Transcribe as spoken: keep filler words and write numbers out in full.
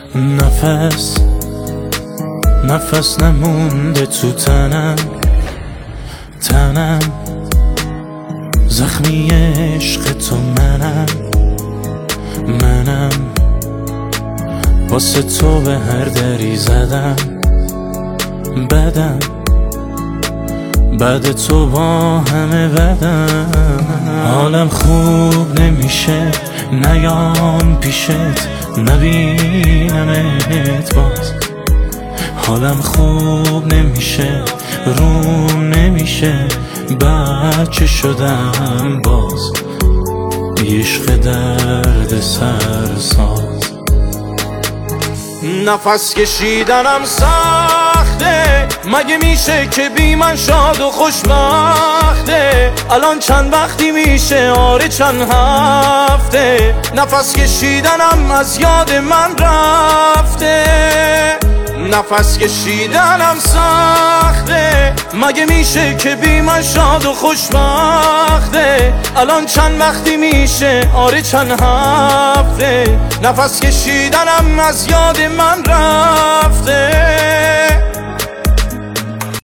نفس نفس نمونده تو تنم تنم زخمی عشق تو منم منم واسه تو به هر دری زدم بدم بعد تو با همه بدم حالم خوب نمیشه نیام پیشت نبینمت باز حالم خوب نمیشه روم نمیشه بچه شدم باز عشق درد سرساز نفس کشیدنم سخته مگه میشه که بی من شاد و خوشبخته الان چند وقتی میشه آره چند هفته نفس کشیدنم از یاد من رفته نفس کشیدنم سخته مگه میشه که بی من شاد و خوشبخته الان چند وقتی میشه آره چند هفته نفس کشیدنم از یاد من رفته